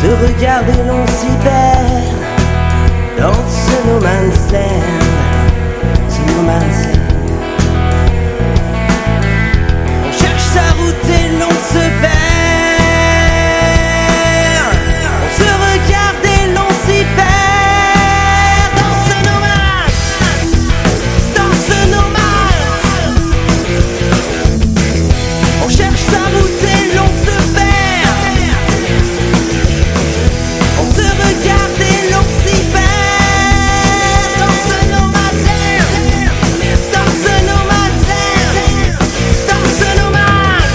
Se regarder, l'on s'y perd dans ce no man's land, ce no man's land. On cherche sa route et l'on se perd. On se regarde et l'on s'y perd dans ce no man's, dans ce no man's. On cherche sa route et l'on se perd. On se regarde et l'on s'y perd dans ce no man's land, dans ce no man's land, dans ce no man's.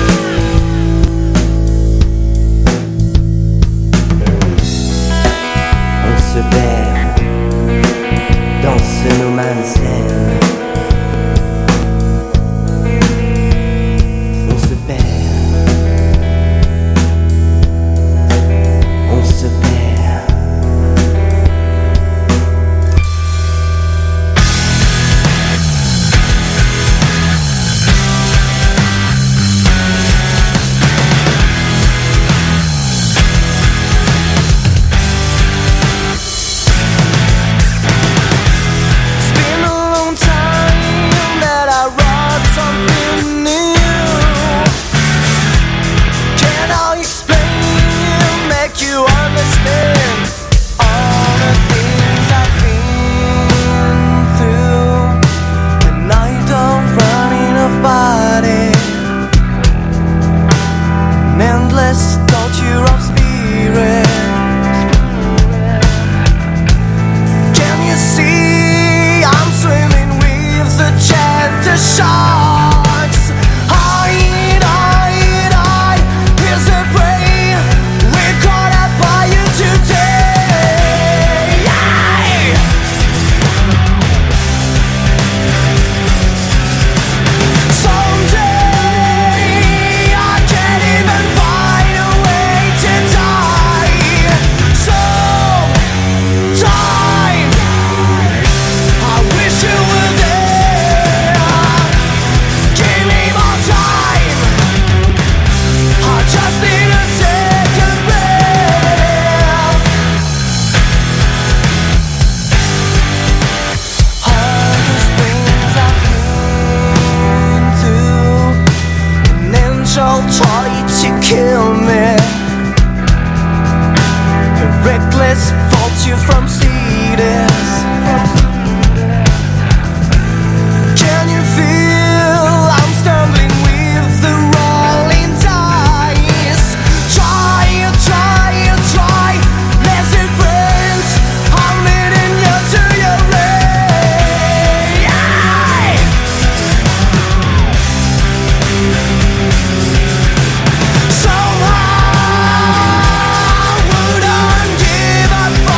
On se perd dans ce no man's land. On se perd. On se perd. It's been a long time that I wrote something new. Can I explain, make you understand all the things I've been through? And I don't run enough body, an endless torture of spirit. Can you see I'm swimming with the chanter sharks? I is the prey we're caught up by you today. Someday I can't even find a way to die. Sometimes I wish you were there. Give me more time. I just need a second breath. All these things I've been through, an angel tried to kill me. A reckless fault you from Cetus. Can you feel I'm stumbling with the rolling dice? Try, blessed friends, I'm leading you to your grave. Somehow I wouldn't give up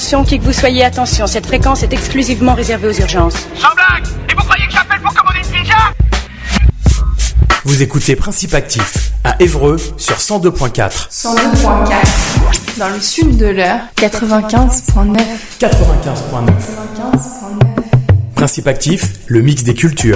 Attention, qui que vous soyez, attention, cette fréquence est exclusivement réservée aux urgences. Sans blague! Et vous croyez que j'appelle pour commander une pizza? Vous écoutez Principe Actif à Évreux sur 102.4. 102.4. Dans le sud de l'Eure, 95.9. 95.9. Principe Actif, le mix des cultures.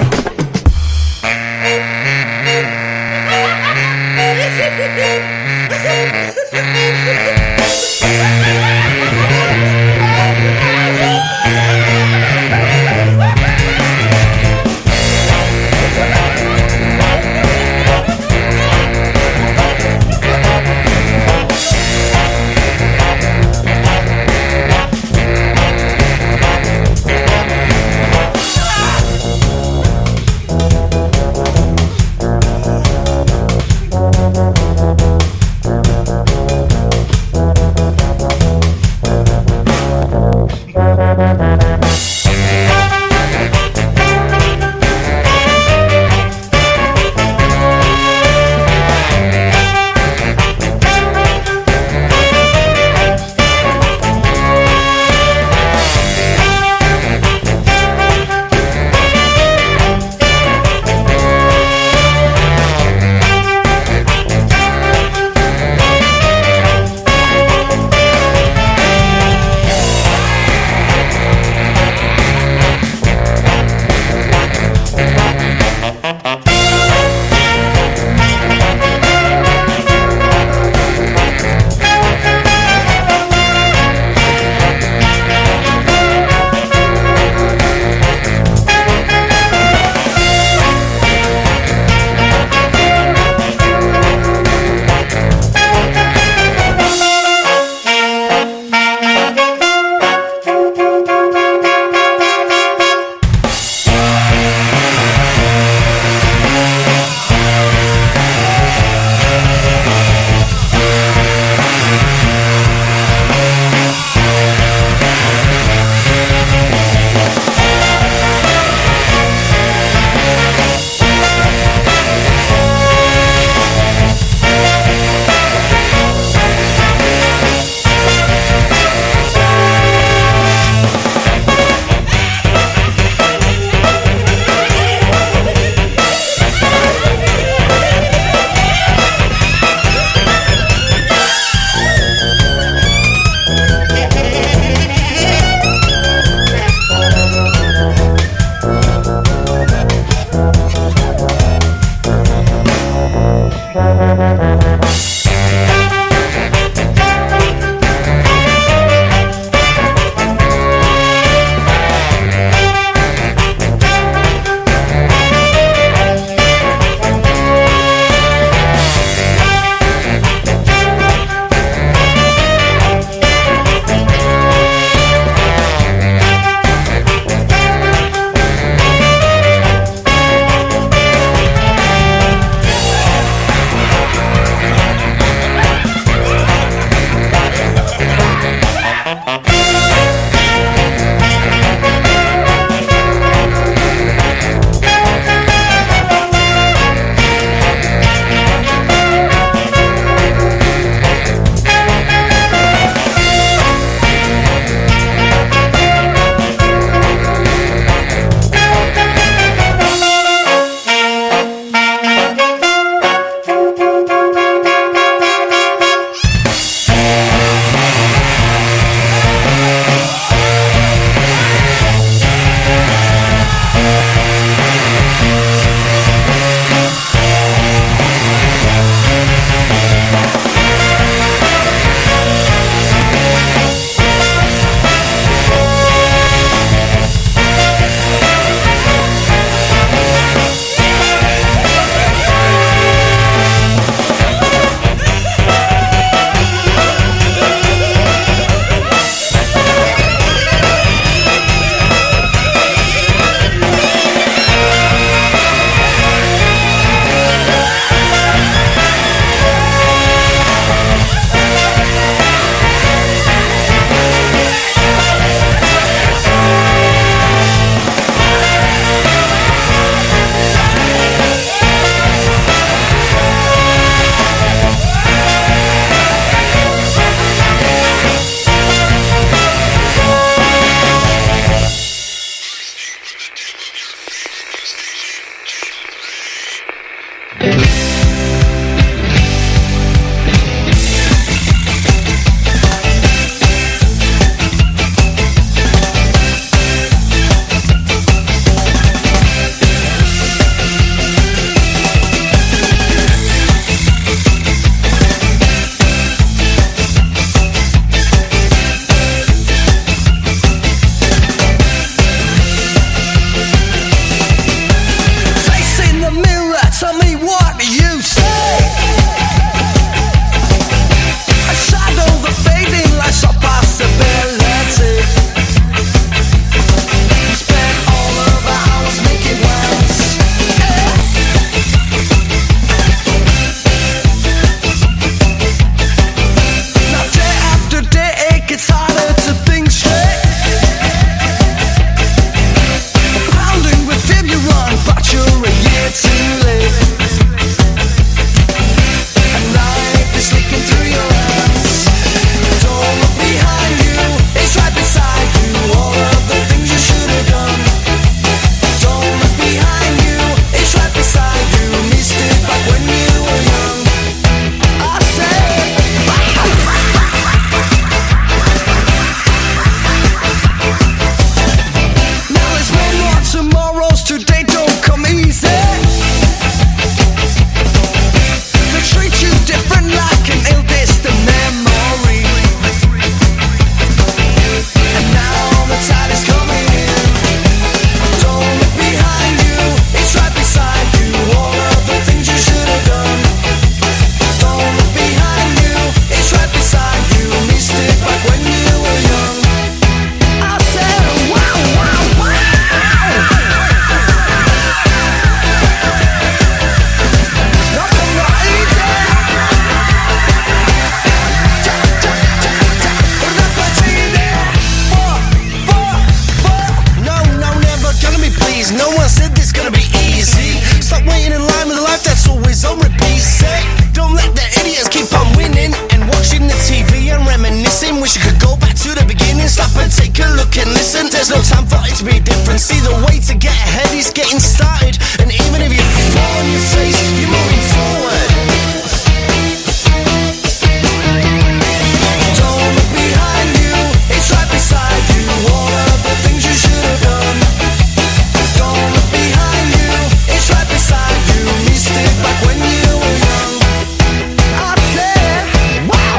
please. No one said this gonna be easy. Stop waiting in line with a life that's always on repeat. Say, don't let the idiots keep on winning and watching the TV and reminiscing. Wish you could go back to the beginning. Stop and take a look and listen. There's no time for it to be different. See, the way to get ahead is getting started. And even if you fall on your face, you're moving forward. Don't look behind you, it's right beside you. All of the things you should have done. Don't look behind you, it's right beside you. Missed it back when you were young. I said, wow.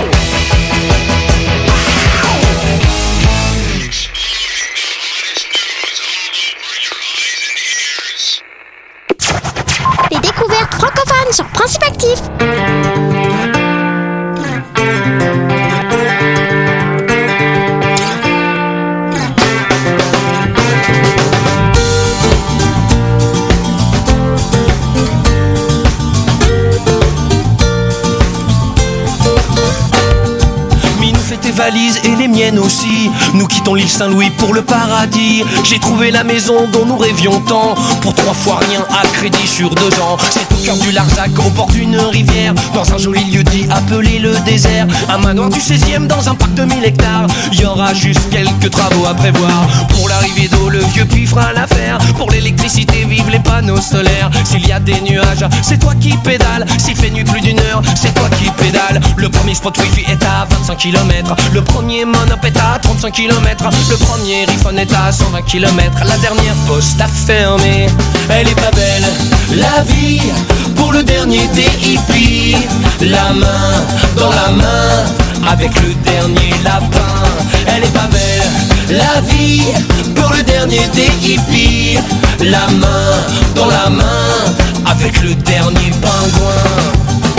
Les découvertes francophones sur Principe Actif. Tes valises et les miennes aussi. Nous quittons l'île Saint-Louis pour le paradis. J'ai trouvé la maison dont nous rêvions tant. Pour 3 fois rien à crédit sur 2 ans. C'est au cœur du Larzac, au bord d'une rivière. Dans un joli lieu dit appelé le désert. Un manoir du 16e dans un parc de 1000 hectares. Il y aura juste quelques travaux à prévoir. Pour l'arrivée d'eau, le vieux puits fera l'affaire. Pour l'électricité, vive les panneaux solaires. S'il y a des nuages, c'est toi qui pédales. S'il fait nuit plus d'1 heure, c'est toi qui pédales. Le premier spot wifi est à 25 km. Le premier monop est à 35 km. Le premier iPhone est à 120 km. La dernière poste a fermé. Elle est pas belle, la vie, pour le dernier des hippies. La main dans la main, avec le dernier lapin. Elle est pas belle, la vie, pour le dernier des hippies. La main dans la main, avec le dernier pingouin.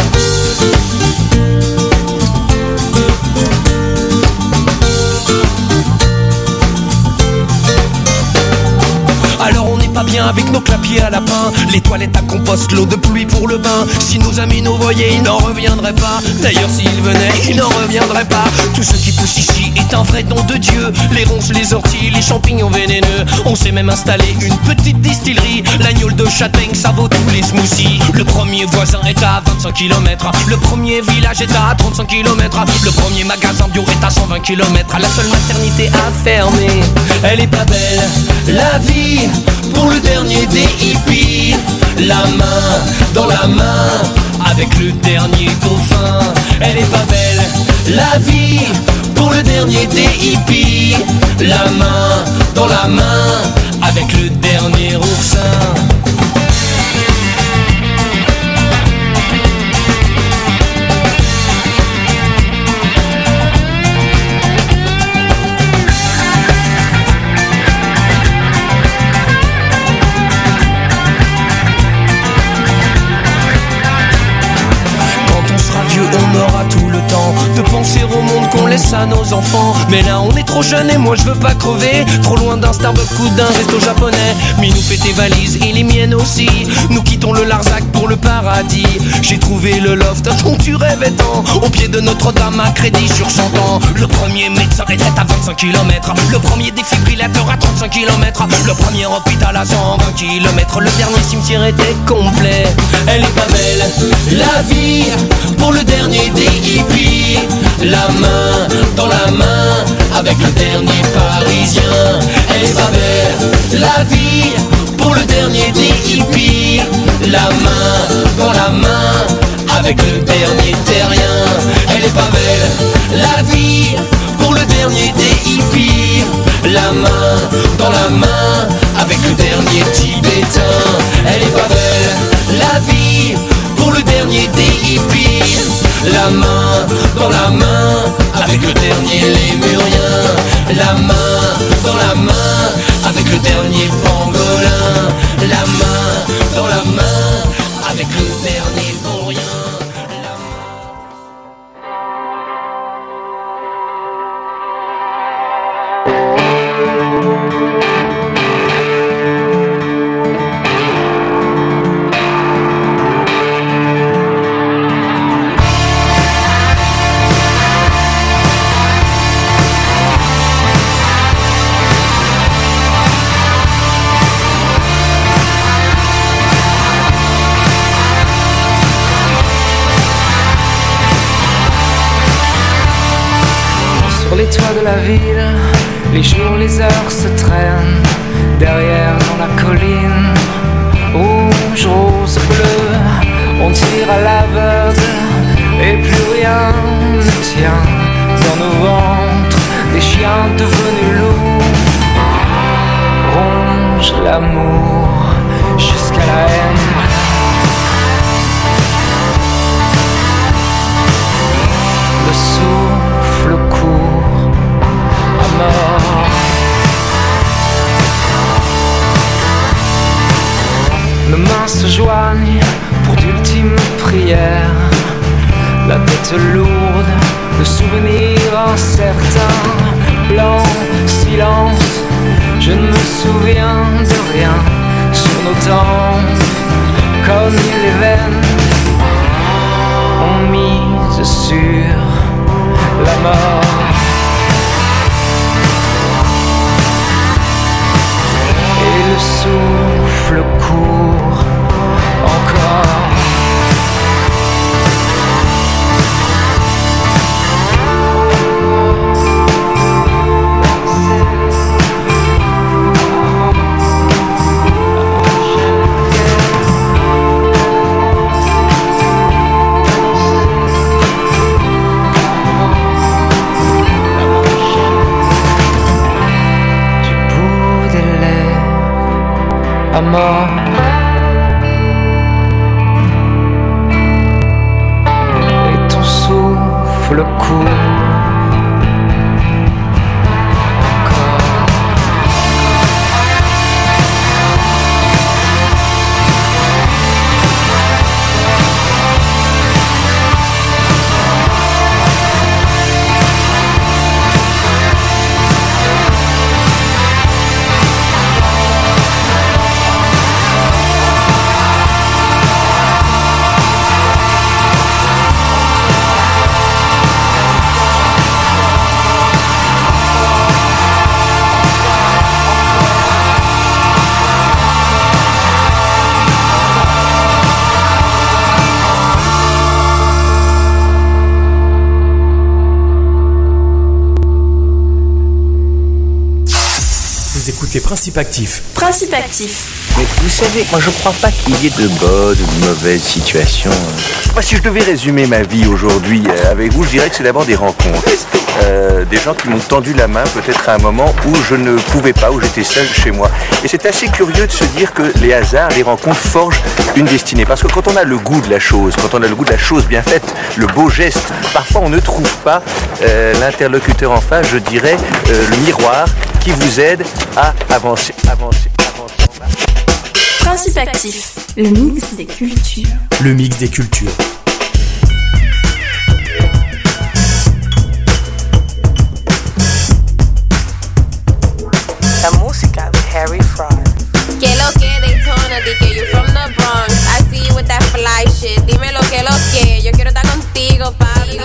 Alors on n'est pas bien avec nos clapiers à lapin. Les toilettes à compost, l'eau de pluie pour le bain. Si nos amis nous voyaient, ils n'en reviendraient pas. D'ailleurs s'ils venaient, ils n'en reviendraient pas. Tout ce qui pousse ici est un vrai don de Dieu. Les ronces, les orties, les champignons vénéneux. On s'est même installé une petite distillerie. L'agneau de châtaigne, ça vaut tous les smoothies. Le premier voisin est à 25 km. Le premier village est à 35 km. Le premier magasin bio est à 120 km. La seule maternité a fermé. Elle est pas belle, la vie, pour le dernier des hippies. La main dans la main, avec le dernier dauphin. Elle est pas belle, la vie, pour le dernier des hippies. La main dans la main, avec le dernier oursin. On aura tout le temps de penser au monde qu'on laisse à nos enfants. Mais là on est trop jeune et moi je veux pas crever. Trop loin d'un Starbucks ou d'un resto japonais. Minou fait tes valises et les miennes aussi. Nous quittons le Larzac pour le paradis. J'ai trouvé le loft dont tu rêvais tant. Au pied de Notre-Dame à crédit sur 100 ans. Le premier médecin retraite à 25 km. Le premier défibrillateur à 35 km. Le premier hôpital à 120 km. Le dernier cimetière était complet. Elle est pas belle, la vie, pour le dernier des hippies. La main dans la main, avec le dernier parisien. Elle est pas belle, la vie, pour le dernier des hippies. La main dans la main, avec le dernier terrien. Elle est pas belle, la vie, pour le dernier des hippies. La main dans la main, avec le dernier tibétain. Elle est pas belle, la vie, pour le dernier des hippies. La main dans la main, avec le dernier lémurien. La main dans la main, avec le dernier pangolin. La main dans la main, avec le dernier vaurien. l'amour jusqu'à la haine. Le souffle court à mort. Nos mains se joignent pour d'ultimes prières. La tête lourde de souvenirs incertains. Blanc, silence, je ne me souviens de rien. Sur nos tempes, comme les veines, on mise sur la mort. Et le souffle court encore. À mort. Et ton souffle court. Écoutez Principe Actif. Principe Actif. Mais vous savez, moi je crois pas qu'il y ait de bonnes ou de mauvaises situations. Moi, si je devais résumer ma vie aujourd'hui avec vous, je dirais que c'est d'abord des rencontres. Des gens qui m'ont tendu la main peut-être à un moment où je ne pouvais pas, où j'étais seul chez moi. Et c'est assez curieux de se dire que les hasards, les rencontres forgent une destinée. Parce que quand on a le goût de la chose, quand on a le goût de la chose bien faite, le beau geste, parfois on ne trouve pas l'interlocuteur en face, je dirais, le miroir qui vous aide à avancer. Principe Actif, le mix des cultures. Le mix des cultures. La música de Harry Fraud. Que lo que Daytona, di que you from the Bronx. I see you with that fly shit. Dime lo que. Yo quiero estar contigo, papi.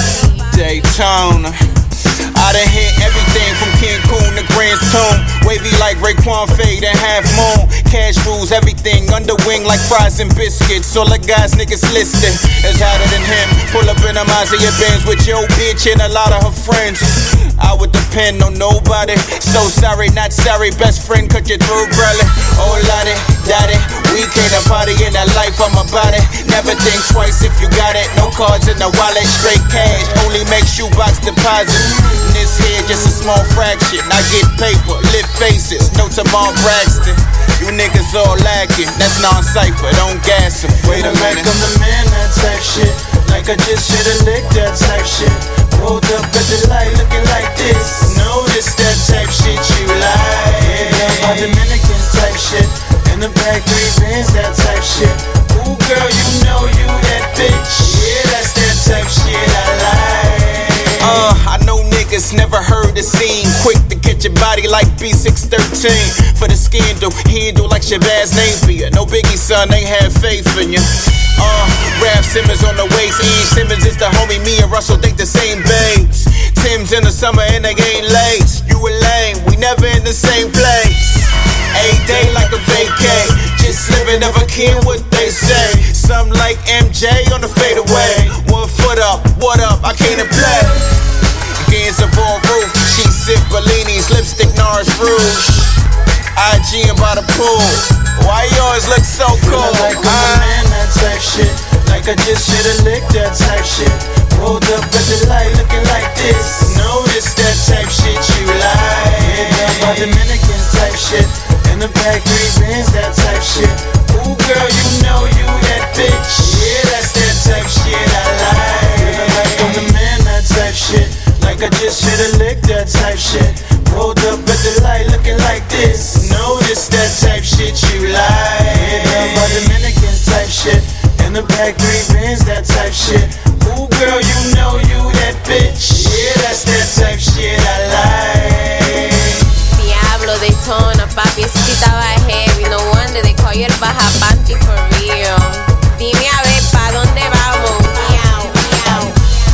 Daytona. I done hit everything from Cancun to Grand Tune. Wavy like Raekwon Fade and Half Moon. Cash rules everything, under wing like fries and biscuits. All the guys niggas listed is hotter than him. Pull up in a Mazda Benz with your bitch and a lot of her friends. I would depend on nobody. So sorry, not sorry. Best friend cut your throat, brother. Oh, lottie, daddy. We came to party in that life, I'm about it. Never think twice if you got it. No cards in the wallet, straight cash. Only make shoebox deposits. This here just a small fraction. I get paper, lit faces, no Tamar Braxton. You niggas all lacking, that's non-cypher, don't gas it. Wait a minute, I'm the man, that type shit. Like I just should've licked that type shit. Rolled up at the light looking like this. Notice that type shit you like. Yeah, my Dominican type shit. In the back, 3 bands, that type shit. Ooh girl, you know you that bitch. Yeah, that's that type shit I like. I know niggas never heard the scene. Quick to catch your body like B613. For the scandal, handle like Shabazz Napier. No Biggie son, they have faith in you. Raph Simmons on the waist. E. Simmons is the homie, me and Russell think the same babes. Tim's in the summer and they ain't late. You a lame, we never in the same place. A day like a vacay. Just living, never care what they say. Some like MJ on the fadeaway. 1 foot up, what up, I came to play. Gains of all roof, she sip Bellinis, lipstick Nars Rouge. IG and by the pool. Why yours look so cool? Like I'm a man, that type shit. Like I just should've licked that type shit. Rolled up at the light looking like this. Notice that type shit you like. Yeah, my Dominican type shit. In the back, 3 bands, that type shit. Ooh, girl, you know you that bitch. Yeah, that's that type shit I like. Feeling like I'm the man, that type shit. Like I just hit a lick, that type shit. Rolled up at the light looking like this. Notice that type shit you like. Yeah, down by Dominicans type shit. In the back, 3 bands, that type shit. Ooh, girl, you know you that bitch. Yeah, that's that type shit I like. Diablo, Daytona, papi, ese sí estaba heavy. No wonder they call you el baja panty for real. Dime a ver, ¿pa' dónde vamos? Miau, miau.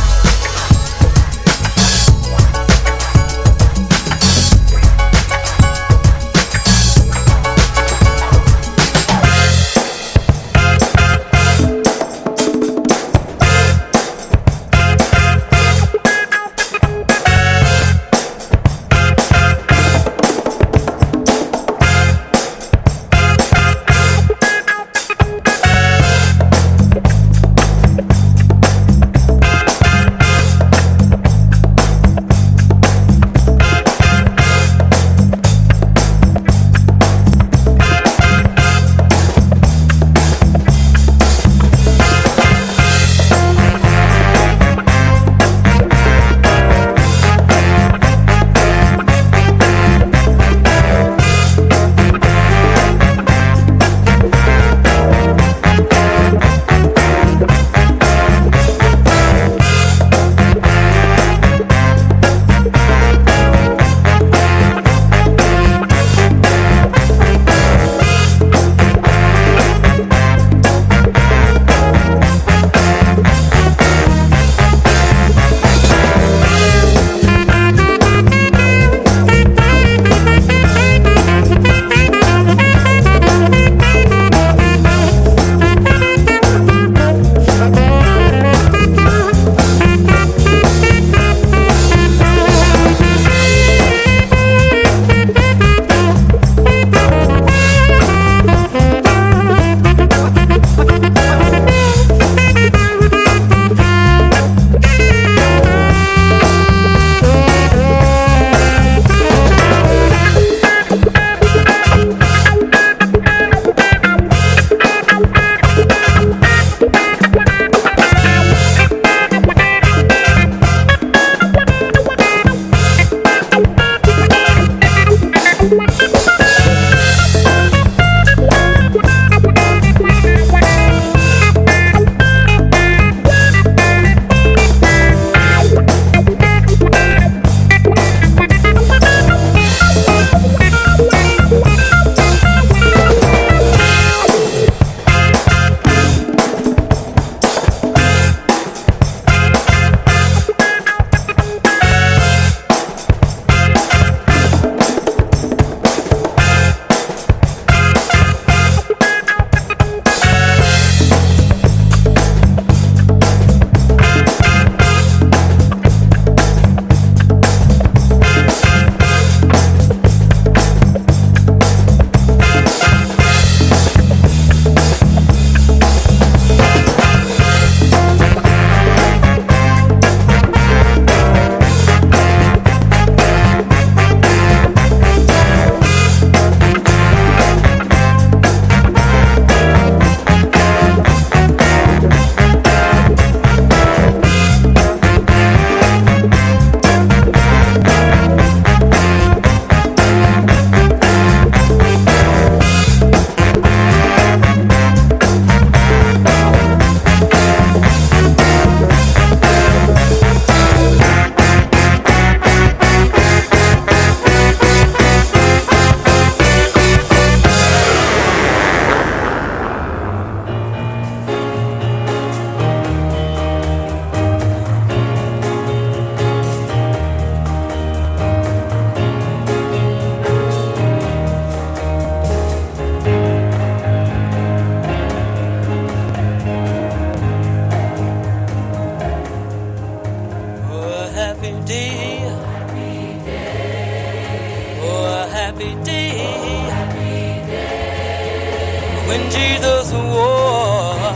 when Jesus wore.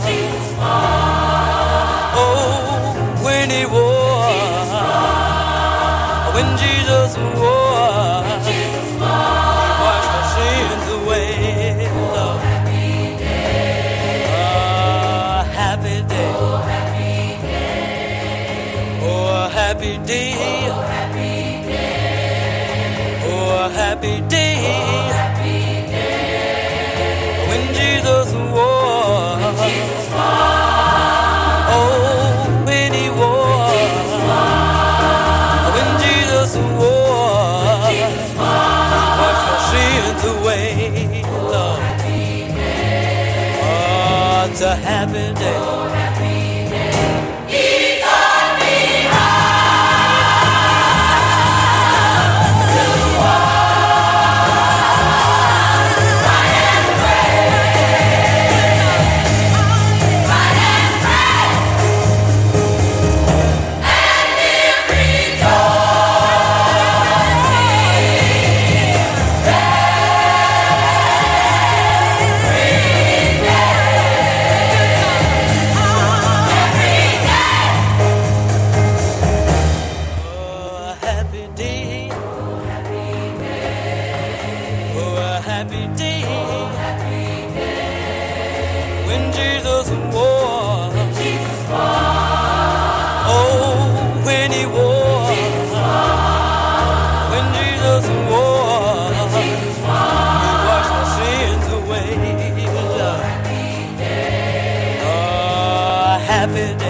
Oh, when he wore. When Jesus wore. He washed my sins away. away, Lord. Oh, it's a happy day. He taught me how to walk, fight and pray, fight and pray, and he'll rejoice when Jesus wore. Oh, when he wore. When Jesus wore. He washed my sins away. Oh, happy day.